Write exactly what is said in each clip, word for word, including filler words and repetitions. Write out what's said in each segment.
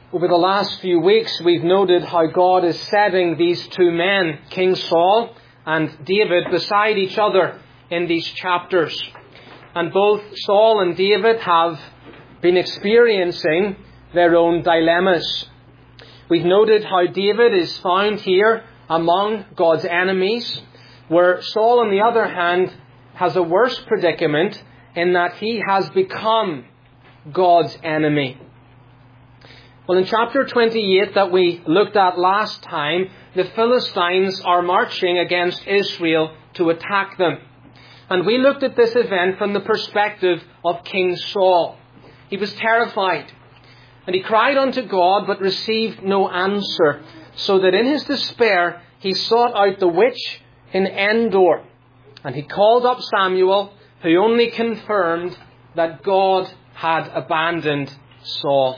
Over the last few weeks, we've noted how God is setting these two men, King Saul and David, beside each other in these chapters. And both Saul and David have been experiencing their own dilemmas. We've noted how David is found here among God's enemies, where Saul, on the other hand, has a worse predicament in that he has become God's enemy. Well, in chapter twenty-eight that we looked at last time, the Philistines are marching against Israel to attack them. And we looked at this event from the perspective of King Saul. He was terrified, and he cried unto God, but received no answer, so that in his despair he sought out the witch in Endor. And he called up Samuel, who only confirmed that God had abandoned Saul.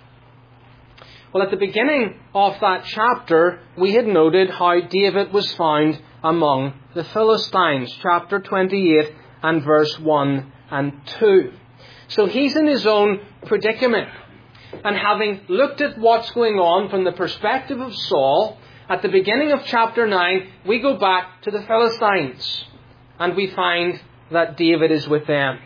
Well, at the beginning of that chapter, we had noted how David was found among the Philistines. Chapter twenty-eight and verse one and two. So he's in his own predicament. And having looked at what's going on from the perspective of Saul, at the beginning of chapter nine, we go back to the Philistines. And we find that David is with them.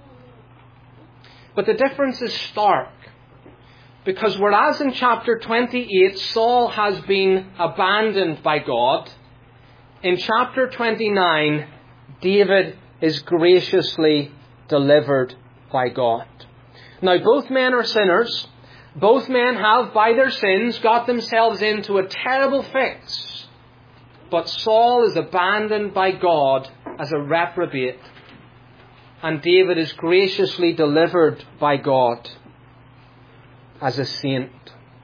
But the difference is stark. Because whereas in chapter twenty-eight, Saul has been abandoned by God, in chapter twenty-nine, David is graciously delivered by God. Now, both men are sinners. Both men have, by their sins, got themselves into a terrible fix. But Saul is abandoned by God as a reprobate. And David is graciously delivered by God as a saint.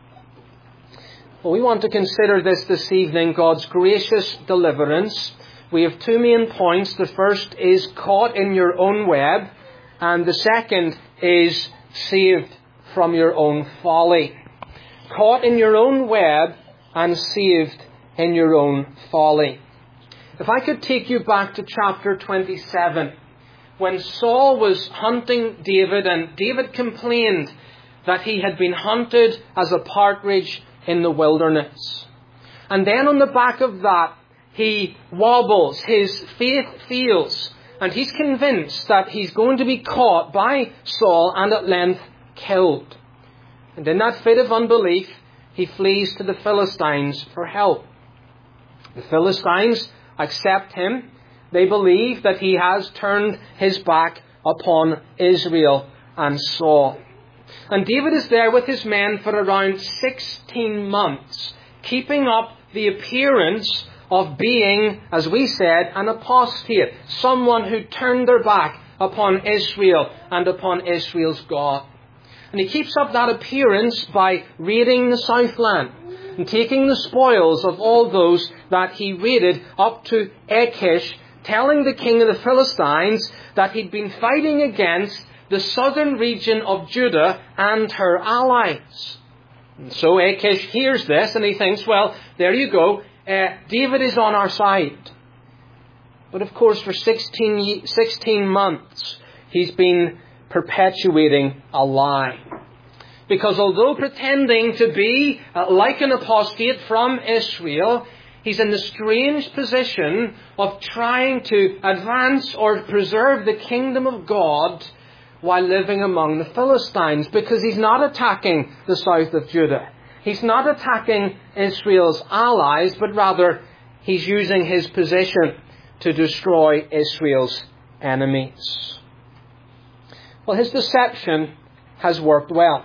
Well, we want to consider this this evening, God's gracious deliverance. We have two main points. The first is caught in your own web, and the second is saved from your own folly. Caught in your own web and saved in your own folly. If I could take you back to chapter twenty-seven, when Saul was hunting David, and David complained that he had been hunted as a partridge in the wilderness. And then on the back of that, he wobbles, his faith fails, and he's convinced that he's going to be caught by Saul and at length killed. And in that fit of unbelief, he flees to the Philistines for help. The Philistines accept him. They believe that he has turned his back upon Israel and Saul. And David is there with his men for around sixteen months, keeping up the appearance of being, as we said, an apostate, someone who turned their back upon Israel and upon Israel's God. And he keeps up that appearance by raiding the southland and taking the spoils of all those that he raided up to Achish, telling the king of the Philistines that he'd been fighting against the southern region of Judah and her allies. And so Achish hears this and he thinks, well, there you go, uh, David is on our side. But of course, for sixteen, sixteen months, he's been perpetuating a lie. Because although pretending to be uh, like an apostate from Israel, he's in the strange position of trying to advance or preserve the kingdom of God while living among the Philistines, because he's not attacking the south of Judah. He's not attacking Israel's allies, but rather he's using his position to destroy Israel's enemies. Well, his deception has worked well.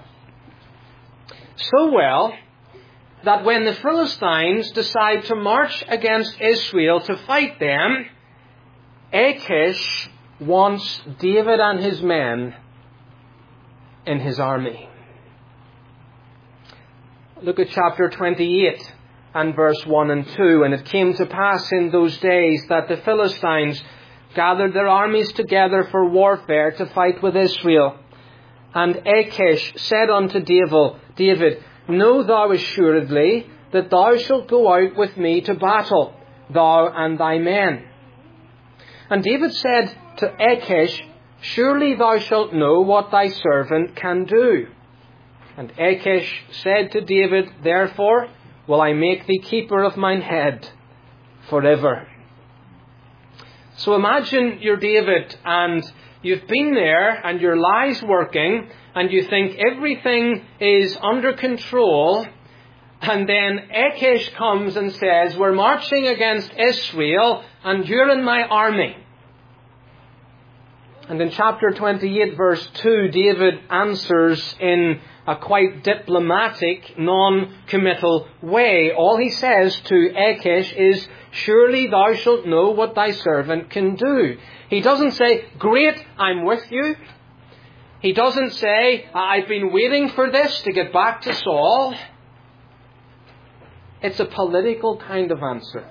So well that when the Philistines decide to march against Israel to fight them, Achish wants David and his men in his army. Look at chapter twenty-eight and verse one and two. And it came to pass in those days that the Philistines gathered their armies together for warfare to fight with Israel. And Achish said unto David, Know thou assuredly that thou shalt go out with me to battle, thou and thy men. And David said to Achish, Surely thou shalt know what thy servant can do. And Achish said to David, therefore will I make thee keeper of mine head forever. So imagine you're David and you've been there and your lie's working and you think everything is under control, and then Achish comes and says, we're marching against Israel and you're in my army. And in chapter twenty-eight verse two, David answers in a quite diplomatic, non-committal way. All he says to Achish is, surely thou shalt know what thy servant can do. He doesn't say, great, I'm with you. He doesn't say, I've been waiting for this to get back to Saul. It's a political kind of answer.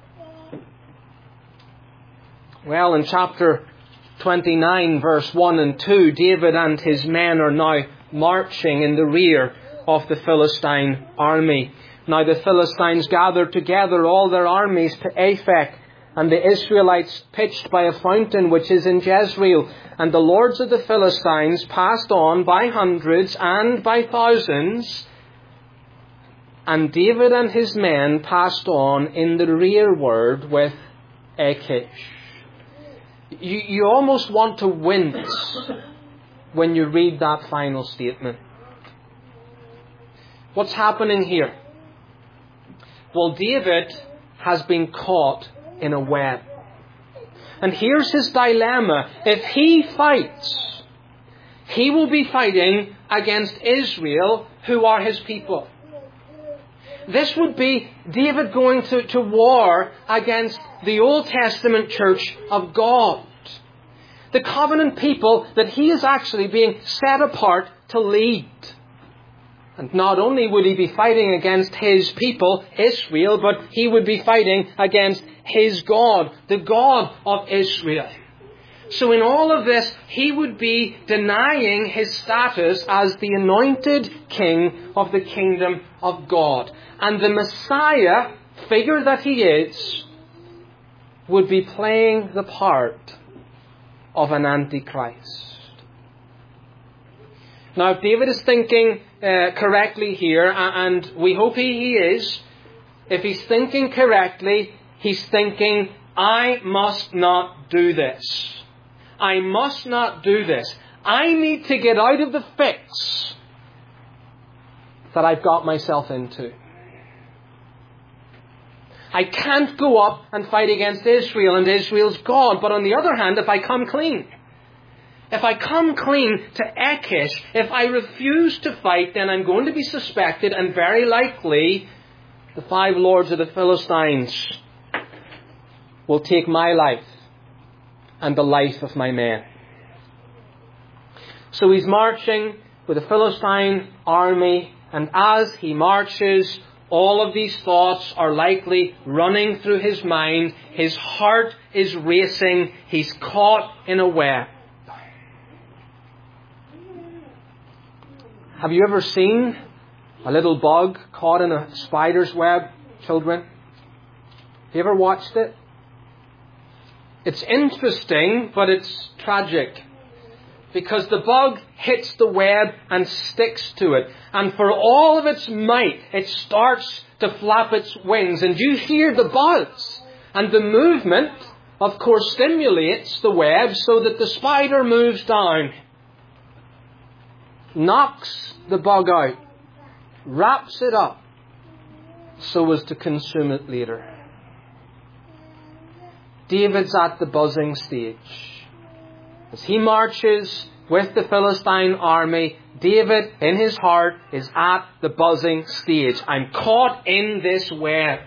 Well, in chapter twenty-nine, verse one and two, David and his men are now marching in the rear of the Philistine army. Now the Philistines gathered together all their armies to Aphek, and the Israelites pitched by a fountain which is in Jezreel. And the lords of the Philistines passed on by hundreds and by thousands, and David and his men passed on in the rearward with Achish. You, you almost want to wince when you read that final statement. What's happening here? Well, David has been caught in a web. And here's his dilemma. If he fights, he will be fighting against Israel, who are his people. This would be David going to, to war against the Old Testament church of God. The covenant people that he is actually being set apart to lead. And not only would he be fighting against his people, Israel, but he would be fighting against his God, the God of Israel. So in all of this, he would be denying his status as the anointed king of the kingdom of God. And the Messiah, figure that he is, would be playing the part of an antichrist. Now, if David is thinking uh, correctly here, and we hope he, he is, if he's thinking correctly, he's thinking, I must not do this. I must not do this. I need to get out of the fix that I've got myself into. I can't go up and fight against Israel and Israel's God. But on the other hand, if I come clean, if I come clean to Achish, if I refuse to fight, then I'm going to be suspected, and very likely the five lords of the Philistines will take my life and the life of my men. So he's marching with a Philistine army, and as he marches, all of these thoughts are likely running through his mind. His heart is racing. He's caught in a web. Have you ever seen a little bug caught in a spider's web, children? Have you ever watched it? It's interesting, but it's tragic. Because the bug hits the web and sticks to it. And for all of its might, it starts to flap its wings. And you hear the buzz. And the movement, of course, stimulates the web so that the spider moves down, knocks the bug out, wraps it up so as to consume it later. David's at the buzzing stage. As he marches with the Philistine army, David, in his heart, is at the buzzing stage. I'm caught in this web.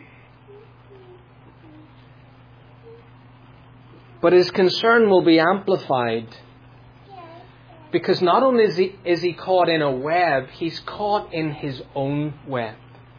But his concern will be amplified. Because not only is he, is he caught in a web, he's caught in his own web.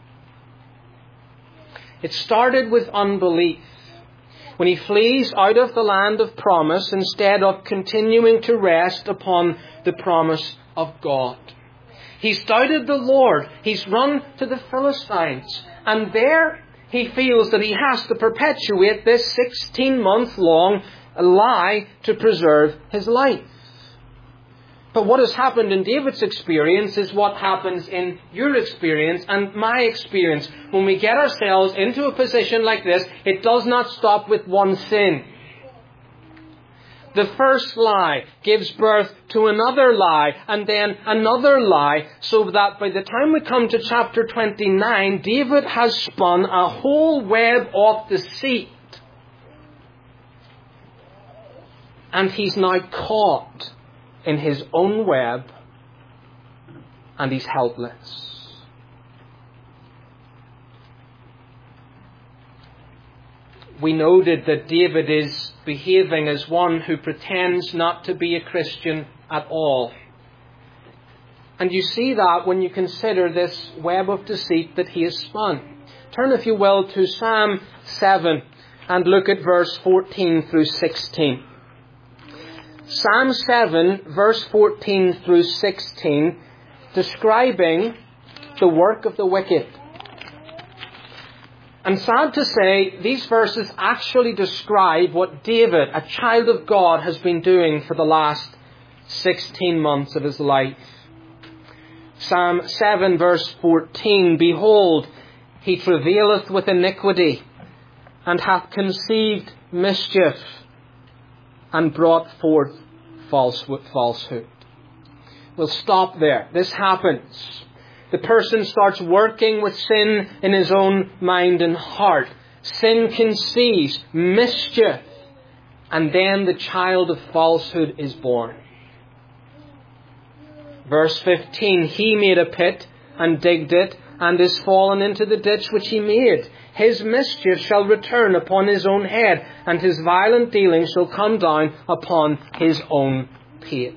It started with unbelief. When he flees out of the land of promise instead of continuing to rest upon the promise of God. He's doubted the Lord. He's run to the Philistines. And there he feels that he has to perpetuate this sixteen month long lie to preserve his life. But what has happened in David's experience is what happens in your experience and my experience. When we get ourselves into a position like this, it does not stop with one sin. The first lie gives birth to another lie, and then another lie, so that by the time we come to chapter twenty-nine, David has spun a whole web of deceit. And he's now caught in his own web, and he's helpless. We noted that David is behaving as one who pretends not to be a Christian at all. And you see that when you consider this web of deceit that he has spun. Turn, if you will, to Psalm seven and look at verse fourteen through sixteen. Psalm seven, verse fourteen through sixteen, describing the work of the wicked. And sad to say, these verses actually describe what David, a child of God, has been doing for the last sixteen months of his life. Psalm seven, verse fourteen, Behold, he travaileth with iniquity, and hath conceived mischief, and brought forth falsehood. We'll stop there. This happens. The person starts working with sin in his own mind and heart. Sin conceives mischief, and then the child of falsehood is born. Verse fifteen, He made a pit and digged it, and is fallen into the ditch which he made. His mischief shall return upon his own head, and his violent dealing shall come down upon his own pate.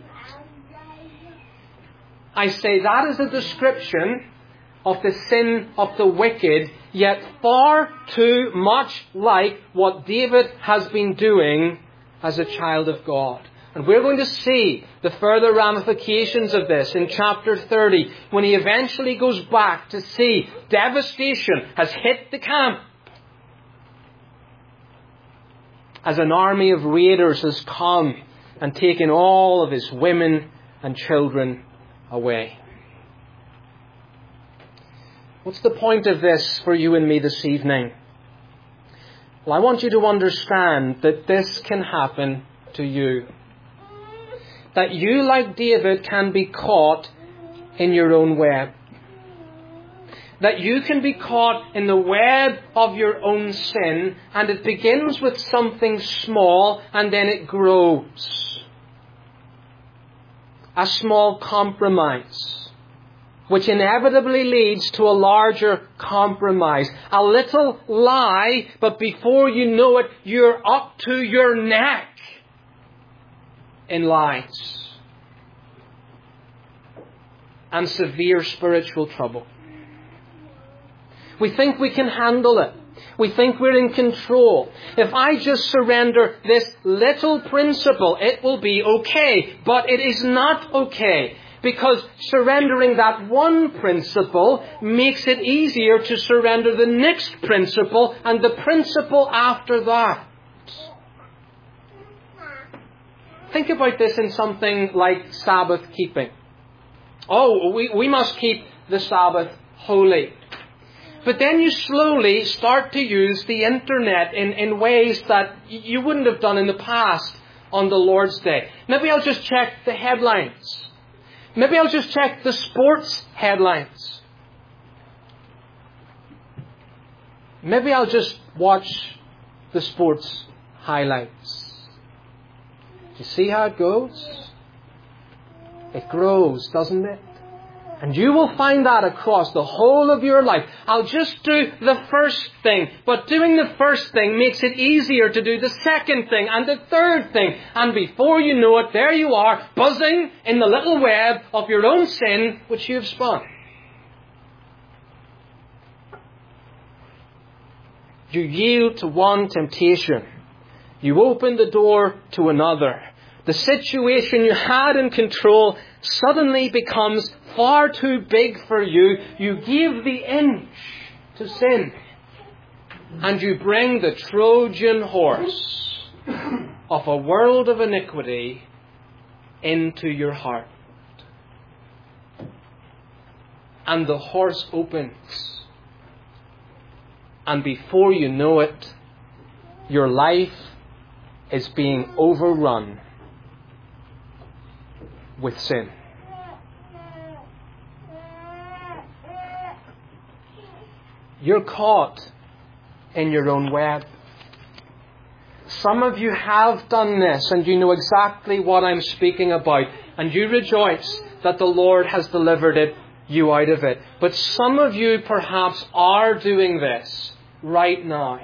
I say that is a description of the sin of the wicked, yet far too much like what David has been doing as a child of God. And we're going to see the further ramifications of this in chapter thirty, when he eventually goes back to see devastation has hit the camp, as an army of raiders has come and taken all of his women and children away. What's the point of this for you and me this evening? Well, I want you to understand that this can happen to you. That you, like David, can be caught in your own web. That you can be caught in the web of your own sin, and it begins with something small and then it grows. A small compromise, which inevitably leads to a larger compromise. A little lie, but before you know it, you're up to your neck in lies and severe spiritual trouble. We think we can handle it. We think we're in control. If I just surrender this little principle, it will be okay. But it is not okay, because surrendering that one principle makes it easier to surrender the next principle and the principle after that. Think about this in something like Sabbath keeping. Oh, we, we must keep the Sabbath holy. But then you slowly start to use the internet in, in ways that you wouldn't have done in the past on the Lord's Day. Maybe I'll just check the headlines. Maybe I'll just check the sports headlines. Maybe I'll just watch the sports highlights. Do you see how it goes? It grows, doesn't it? And you will find that across the whole of your life. I'll just do the first thing. But doing the first thing makes it easier to do the second thing and the third thing. And before you know it, there you are, buzzing in the little web of your own sin which you have spun. You yield to one temptation. You open the door to another. The situation you had in control suddenly becomes far too big for you. You give the inch to sin. And you bring the Trojan horse of a world of iniquity into your heart. and the horse opens. And before you know it, your life is being overrun with sin. You're caught in your own web. Some of you have done this, and you know exactly what I'm speaking about, and you rejoice that the Lord has delivered it, you out of it. But some of you perhaps are doing this right now.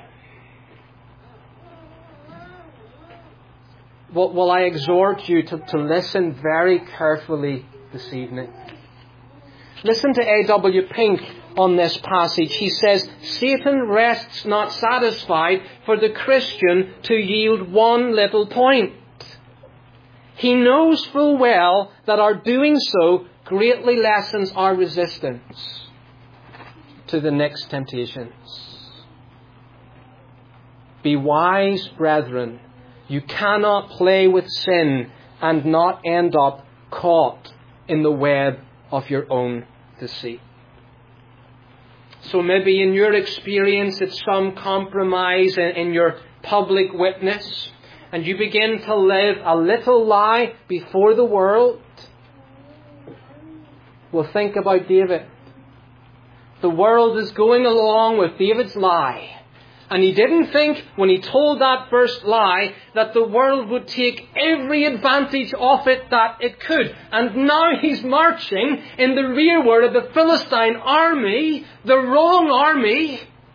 Well, well I exhort you to, to listen very carefully this evening. Listen to A W Pink on this passage. He says, Satan rests not satisfied for the Christian to yield one little point. He knows full well that our doing so greatly lessens our resistance to the next temptations. Be wise, brethren. You cannot play with sin and not end up caught in the web of your own deceit. So maybe in your experience it's some compromise in, in your public witness, and you begin to live a little lie before the world. Well, think about David. The world is going along with David's lie. And he didn't think, when he told that first lie, that the world would take every advantage of it that it could. And now he's marching in the rearward of the Philistine army, the wrong army,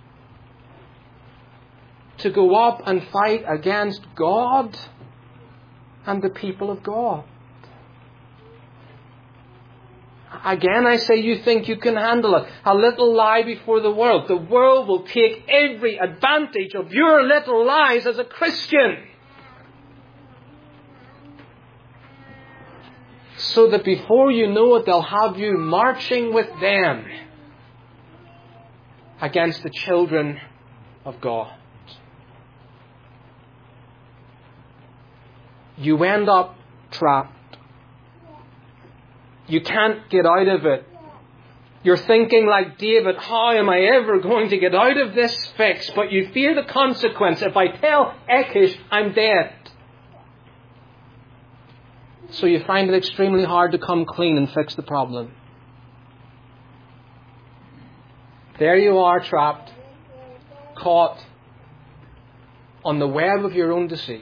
to go up and fight against God and the people of God. Again, I say you think you can handle it. A little lie before the world. The world will take every advantage of your little lies as a Christian, so that before you know it, they'll have you marching with them against the children of God. You end up trapped. You can't get out of it. You're thinking like David, how am I ever going to get out of this fix? But you fear the consequence. If I tell Achish, I'm dead. So you find it extremely hard to come clean and fix the problem. There you are, trapped, caught on the web of your own deceit.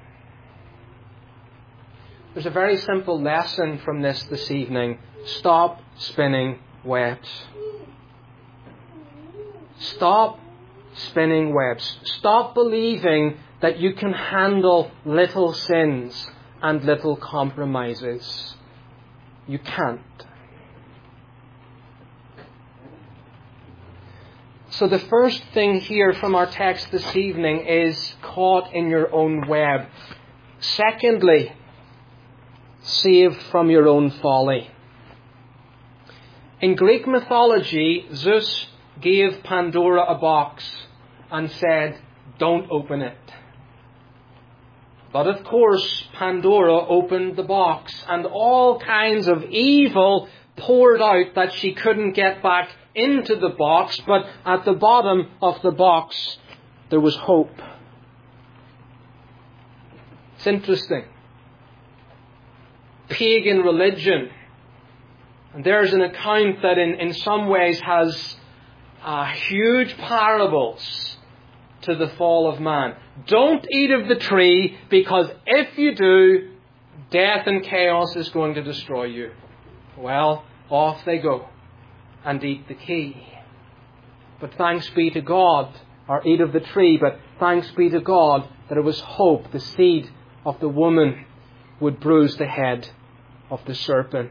There's a very simple lesson from this this evening. Stop spinning webs. Stop spinning webs. Stop believing that you can handle little sins and little compromises. You can't. So the first thing here from our text this evening is caught in your own web. Secondly, saved from your own folly. In Greek mythology, Zeus gave Pandora a box and said, don't open it. But of course, Pandora opened the box, and all kinds of evil poured out that she couldn't get back into the box, but at the bottom of the box there was hope. It's interesting. Pagan religion. And there's an account that in, in some ways has uh, huge parables to the fall of man. Don't eat of the tree, because if you do, death and chaos is going to destroy you. Well, off they go and eat the key. But thanks be to God, or eat of the tree, but thanks be to God that it was hope, the seed of the woman would bruise the head of the serpent.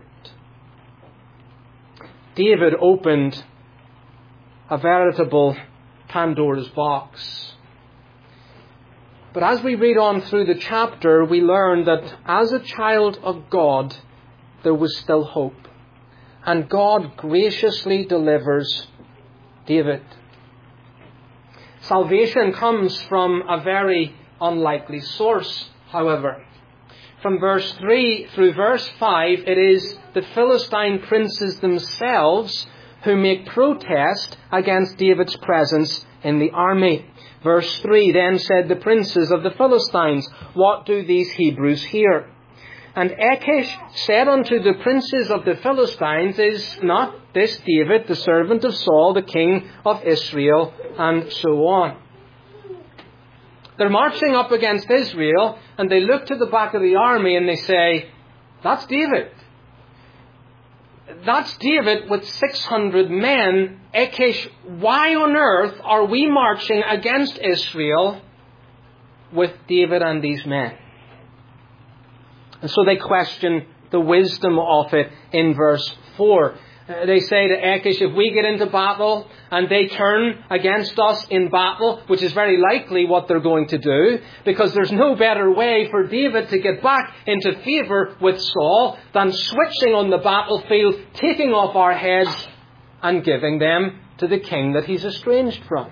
David opened a veritable Pandora's box. But as we read on through the chapter, we learn that as a child of God, there was still hope. And God graciously delivers David. Salvation comes from a very unlikely source, however. From verse three through verse five, it is the Philistine princes themselves who make protest against David's presence in the army. Verse three, then said the princes of the Philistines, what do these Hebrews here? And Achish said unto the princes of the Philistines, is not this David, the servant of Saul, the king of Israel? And so on. They're marching up against Israel, and they look to the back of the army and they say, that's David. That's David with six hundred men. Achish, why on earth are we marching against Israel with David and these men? And so they question the wisdom of it in verse four. Uh, they say to Achish, if we get into battle and they turn against us in battle, which is very likely what they're going to do, because there's no better way for David to get back into favour with Saul than switching on the battlefield, taking off our heads and giving them to the king that he's estranged from.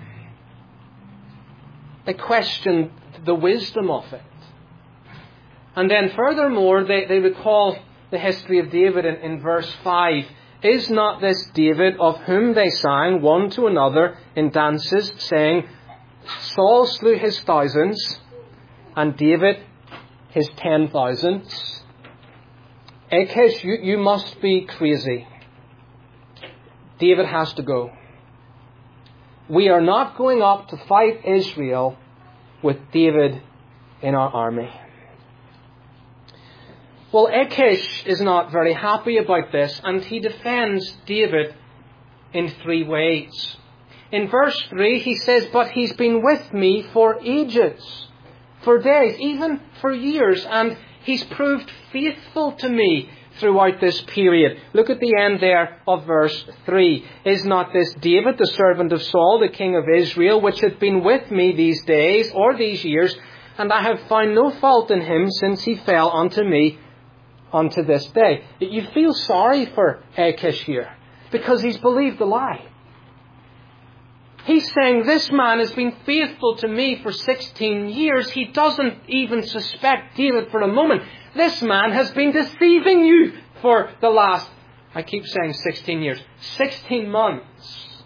They question the wisdom of it. And then furthermore, they, they recall the history of David in, in verse five. Is not this David of whom they sang one to another in dances, saying, Saul slew his thousands, and David his ten thousands? Achish, you, you must be crazy. David has to go. We are not going up to fight Israel with David in our army. Well, Achish is not very happy about this, and he defends David in three ways. In verse three, he says, but he's been with me for ages, for days, even for years, and he's proved faithful to me throughout this period. Look at the end there of verse three. Is not this David, the servant of Saul, the king of Israel, which hath been with me these days or these years, and I have found no fault in him since he fell unto me unto this day? You feel sorry for Achish here because he's believed the lie. He's saying, this man has been faithful to me for sixteen years. He doesn't even suspect David for a moment. This man has been deceiving you for the last, I keep saying sixteen years, sixteen months.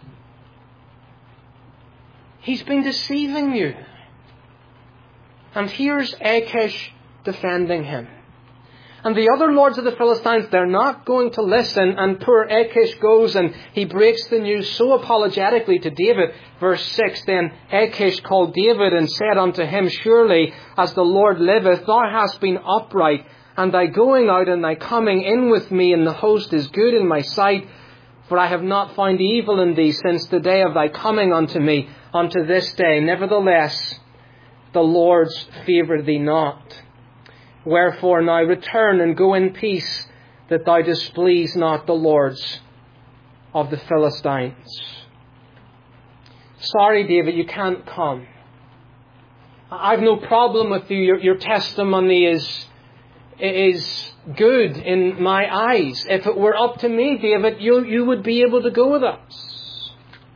He's been deceiving you. And here's Achish defending him. And the other lords of the Philistines, they're not going to listen. And poor Achish goes and he breaks the news so apologetically to David. Verse six, then Achish called David and said unto him, surely as the Lord liveth, thou hast been upright, and thy going out and thy coming in with me in the host is good in my sight. For I have not found evil in thee since the day of thy coming unto me, unto this day. Nevertheless, the Lord's favoured thee not. Wherefore now return and go in peace, that thou displease not the lords of the Philistines. Sorry, David, you can't come. I've no problem with you. Your, your testimony is, is good in my eyes. If it were up to me, David, you, you would be able to go with us.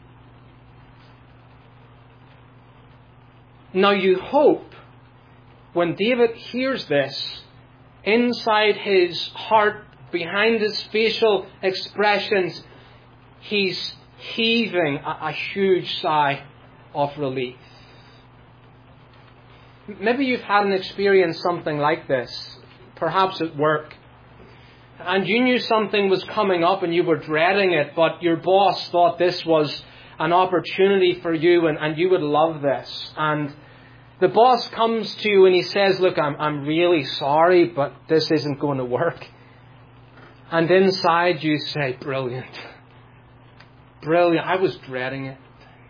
Now you hope, when David hears this, inside his heart, behind his facial expressions, he's heaving a, a huge sigh of relief. Maybe you've had an experience something like this, perhaps at work, and you knew something was coming up and you were dreading it, but your boss thought this was an opportunity for you and, and you would love this. And the boss comes to you and he says, look, I'm, I'm really sorry, but this isn't going to work. And inside you say, brilliant. Brilliant. I was dreading it.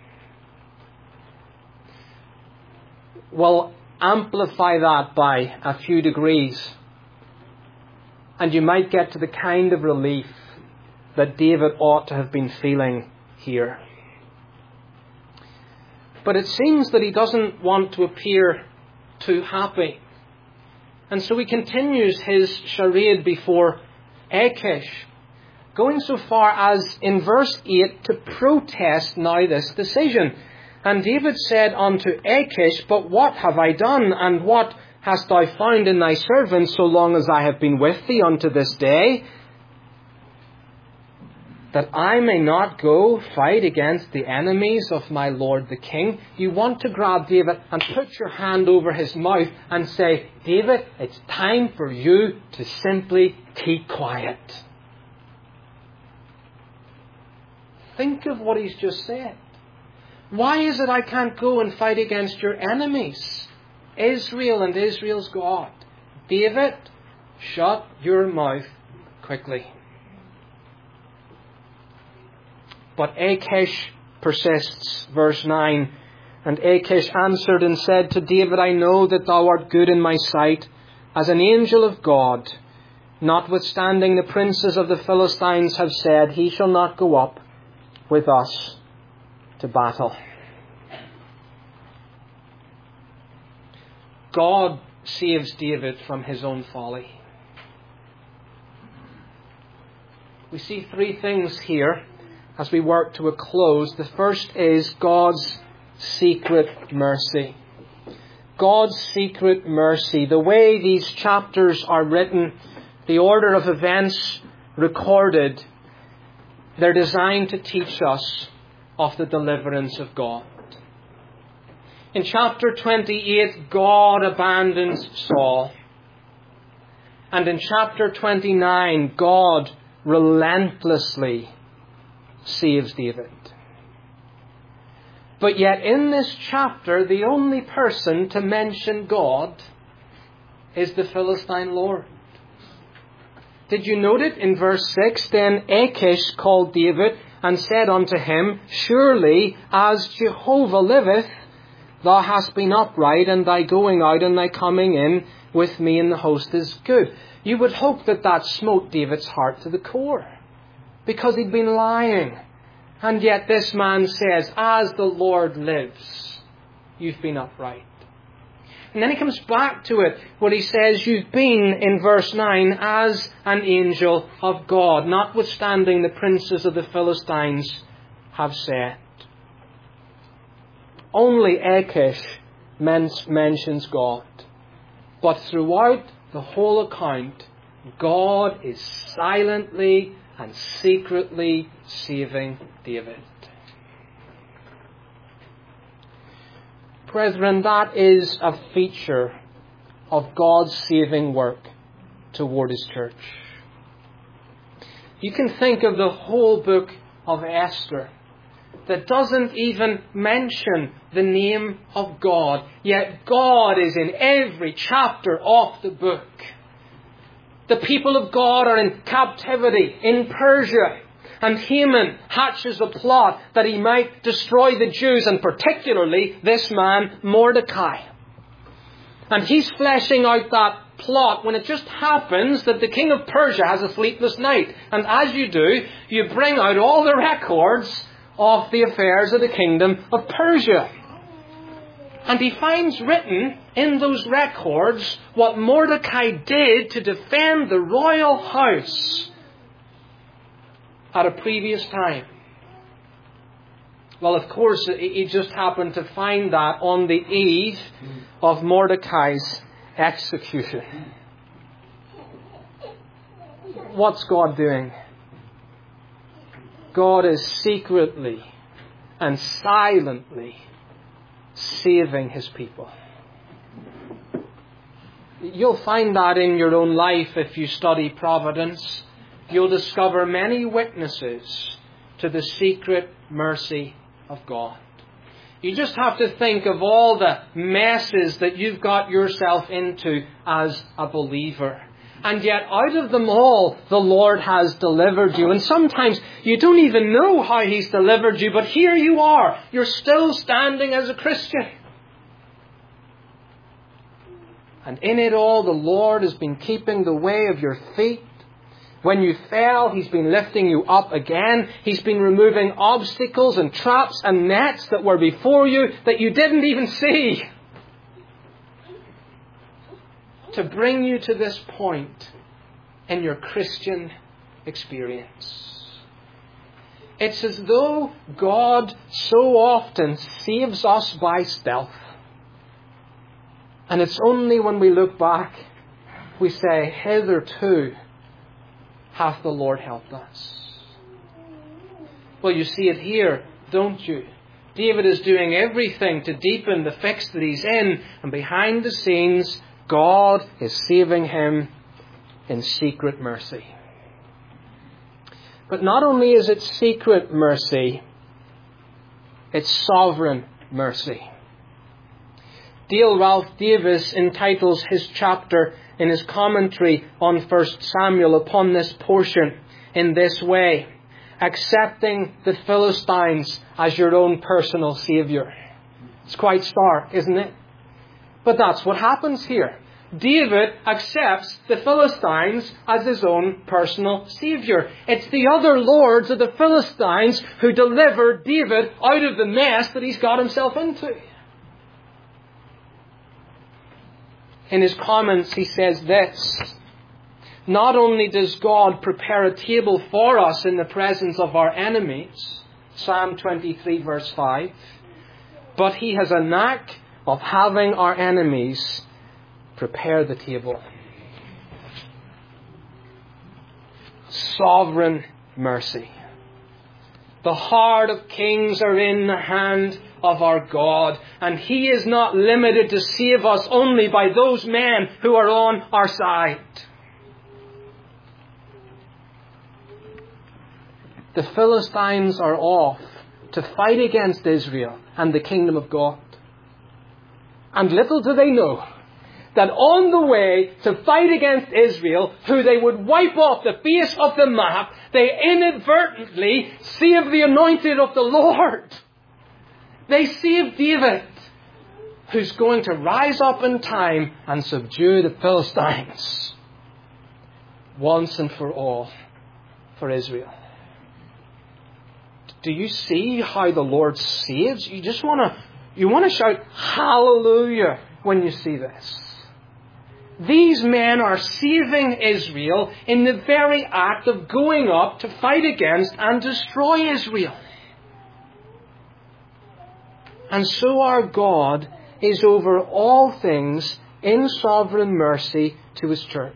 Well, amplify that by a few degrees, and you might get to the kind of relief that David ought to have been feeling here. But it seems that he doesn't want to appear too happy. And so he continues his charade before Achish, going so far as in verse eight to protest now this decision. And David said unto Achish, but what have I done, and what hast thou found in thy servant so long as I have been with thee unto this day? that I may not go fight against the enemies of my Lord the King. You want to grab David and put your hand over his mouth and say, David, it's time for you to simply keep quiet. Think of what he's just said. Why is it I can't go and fight against your enemies? Israel and Israel's God. David, shut your mouth quickly. But Achish persists. Verse nine. And Achish answered and said to David, I know that thou art good in my sight, as an angel of God. Notwithstanding the princes of the Philistines have said, he shall not go up with us to battle. God saves David from his own folly. We see three things here as we work to a close. The first is God's secret mercy. God's secret mercy. The way these chapters are written, the order of events recorded, they're designed to teach us of the deliverance of God. In chapter twenty-eight, God abandons Saul. And in chapter twenty-nine, God relentlessly saves David. But yet in this chapter, the only person to mention God is the Philistine Lord. Did you note it in verse six? Then Achish called David and said unto him, surely as Jehovah liveth, thou hast been upright, and thy going out and thy coming in with me in the host is good. You would hope that that smote David's heart to the core, because he'd been lying. And yet this man says, as the Lord lives, you've been upright. And then he comes back to it when he says, you've been, in verse nine, as an angel of God, notwithstanding the princes of the Philistines have said. Only Achish mentions God. But throughout the whole account, God is silently and secretly saving David. Brethren, that is a feature of God's saving work toward His church. You can think of the whole book of Esther that doesn't even mention the name of God, yet God is in every chapter of the book. The people of God are in captivity in Persia, and Haman hatches a plot that he might destroy the Jews, and particularly this man Mordecai. And he's fleshing out that plot when it just happens that the king of Persia has a sleepless night. And as you do, you bring out all the records of the affairs of the kingdom of Persia. And he finds written in those records what Mordecai did to defend the royal house at a previous time. Well, of course, he just happened to find that on the eve of Mordecai's execution. What's God doing? God is secretly and silently saving His people. You'll find that in your own life if you study providence. You'll discover many witnesses to the secret mercy of God. You just have to think of all the messes that you've got yourself into as a believer. And yet out of them all, the Lord has delivered you. And sometimes you don't even know how He's delivered you, but here you are. You're still standing as a Christian. And in it all, the Lord has been keeping the way of your feet. When you fell, He's been lifting you up again. He's been removing obstacles and traps and nets that were before you that you didn't even see, to bring you to this point in your Christian experience. It's as though God so often saves us by stealth. And it's only when we look back, we say, hitherto hath the Lord helped us. Well, you see it here, don't you? David is doing everything to deepen the fix that he's in, and behind the scenes, God is saving him in secret mercy. But not only is it secret mercy, it's sovereign mercy. Dale Ralph Davis entitles his chapter in his commentary on First Samuel upon this portion in this way: accepting the Philistines as your own personal saviour. It's quite stark, isn't it? But that's what happens here. David accepts the Philistines as his own personal saviour. It's the other lords of the Philistines who delivered David out of the mess that he's got himself into. In his comments, he says this: not only does God prepare a table for us in the presence of our enemies, Psalm twenty-three verse five, but he has a knack of having our enemies prepare the table. Sovereign mercy. The heart of kings are in the hand of our God, and He is not limited to save us only by those men who are on our side. The Philistines are off to fight against Israel and the kingdom of God. And little do they know that on the way to fight against Israel, who they would wipe off the face of the map, they inadvertently save the anointed of the Lord. They save David, who's going to rise up in time and subdue the Philistines once and for all for Israel. Do you see how the Lord saves? You just want to, you want to shout hallelujah when you see this. These men are saving Israel in the very act of going up to fight against and destroy Israel. And so our God is over all things in sovereign mercy to His church.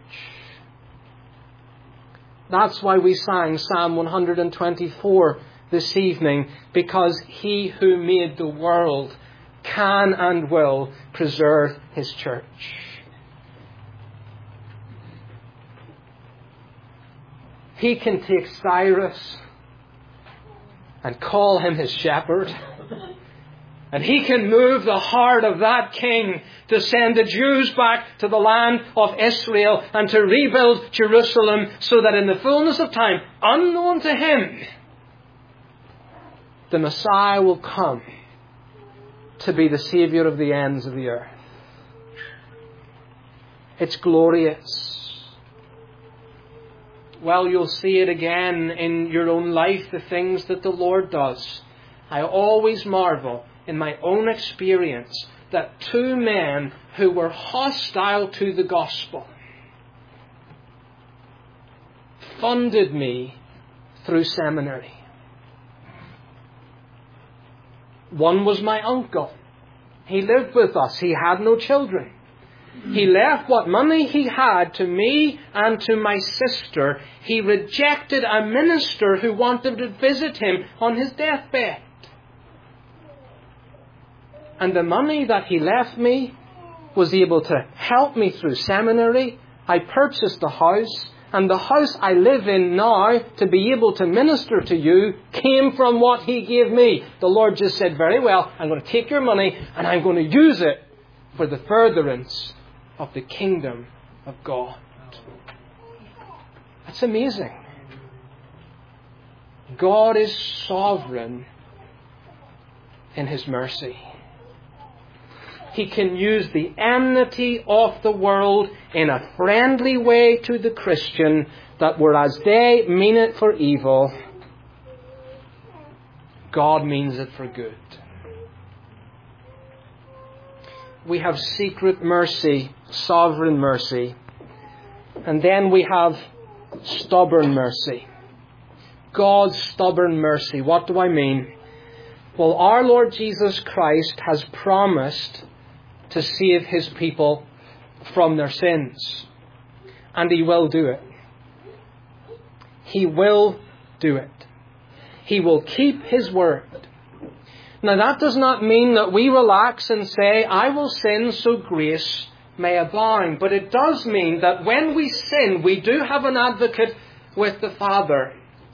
That's why we sang Psalm one twenty-four this evening, because He who made the world can and will preserve His church. He can take Cyrus and call him His shepherd. And He can move the heart of that king to send the Jews back to the land of Israel and to rebuild Jerusalem, so that in the fullness of time, unknown to Him, the Messiah will come to be the Saviour of the ends of the earth. It's glorious. Well, you'll see it again in your own life, the things that the Lord does. I always marvel in my own experience that two men who were hostile to the gospel funded me through seminary. One was my uncle. He lived with us. He had no children. He left what money he had to me and to my sister. He rejected a minister who wanted to visit him on his deathbed. And the money that he left me was able to help me through seminary. I purchased a house, and the house I live in now, to be able to minister to you, came from what he gave me. The Lord just said, very well, I'm going to take your money and I'm going to use it for the furtherance of the kingdom of God. That's amazing. God is sovereign in His mercy. He can use the enmity of the world in a friendly way to the Christian, that whereas they mean it for evil, God means it for good. We have secret mercy, sovereign mercy, and then we have stubborn mercy. God's stubborn mercy. What do I mean? Well, our Lord Jesus Christ has promised to save His people from their sins. And He will do it. He will do it. He will keep His word. Now that does not mean that we relax and say, I will sin so grace may abound. But it does mean that when we sin, we do have an advocate with the Father.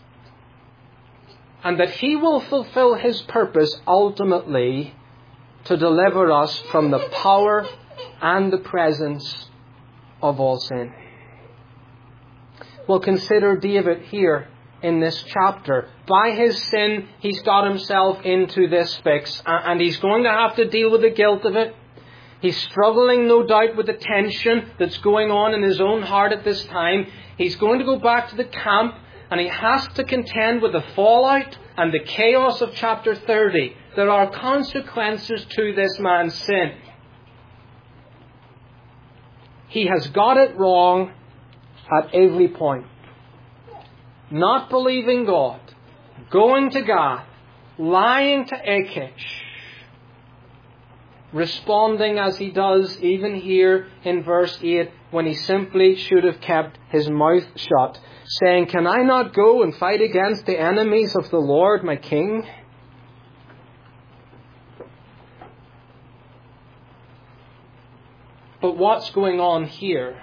And that He will fulfill His purpose ultimately to deliver us from the power and the presence of all sin. Well, consider David here in this chapter. By his sin, he's got himself into this fix, and he's going to have to deal with the guilt of it. He's struggling, no doubt, with the tension that's going on in his own heart at this time. He's going to go back to the camp, and he has to contend with the fallout and the chaos of chapter thirty. There are consequences to this man's sin. He has got it wrong at every point. Not believing God, going to Gath, lying to Achish, responding as he does even here in verse eight, when he simply should have kept his mouth shut, saying, can I not go and fight against the enemies of the Lord my King? But what's going on here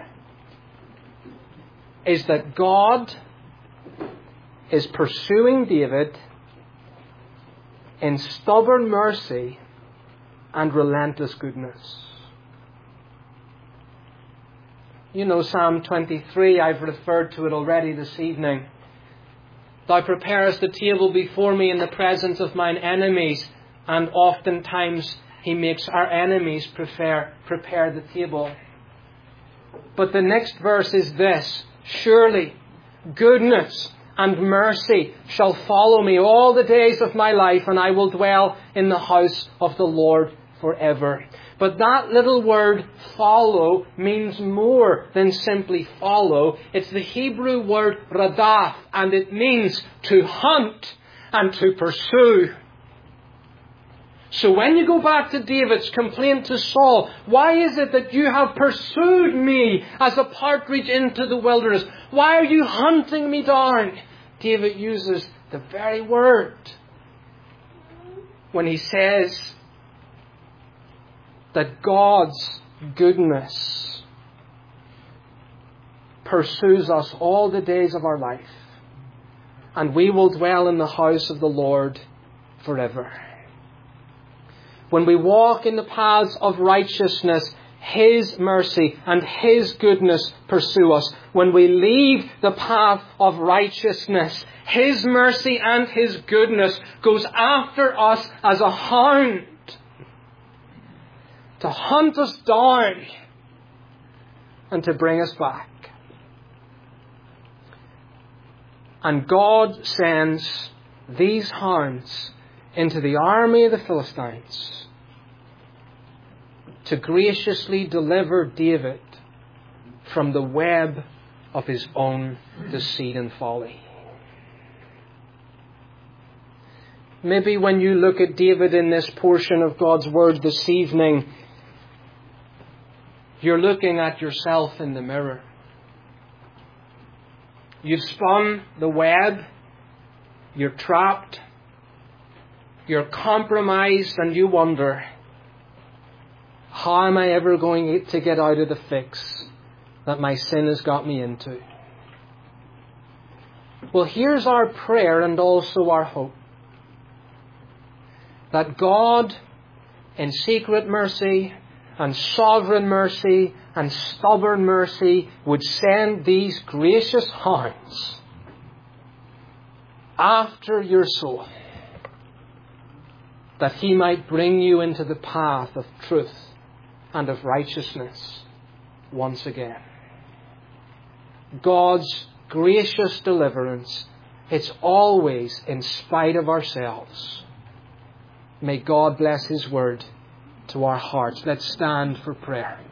is that God is pursuing David in stubborn mercy and relentless goodness. You know Psalm twenty-three, I've referred to it already this evening. Thou preparest a table before me in the presence of mine enemies, and oftentimes He makes our enemies prepare, prepare the table. But the next verse is this, surely goodness and mercy shall follow me all the days of my life, and I will dwell in the house of the Lord forever. But that little word follow means more than simply follow. It's the Hebrew word radaf, and it means to hunt and to pursue. So when you go back to David's complaint to Saul, why is it that you have pursued me as a partridge into the wilderness? Why are you hunting me down? David uses the very word when he says that God's goodness pursues us all the days of our life, and we will dwell in the house of the Lord forever. When we walk in the paths of righteousness, His mercy and His goodness pursue us. When we leave the path of righteousness, His mercy and His goodness goes after us as a hound to hunt us down and to bring us back. And God sends these hounds into the army of the Philistines to graciously deliver David from the web of his own deceit and folly. Maybe when you look at David in this portion of God's Word this evening, you're looking at yourself in the mirror. You've spun the web, you're trapped, you're compromised, and you wonder, how am I ever going to get out of the fix that my sin has got me into? Well, here's our prayer and also our hope. That God, in secret mercy and sovereign mercy and stubborn mercy, would send these gracious hounds after your soul, that He might bring you into the path of truth and of righteousness once again. God's gracious deliverance, it's always in spite of ourselves. May God bless His word to our hearts. Let's stand for prayer.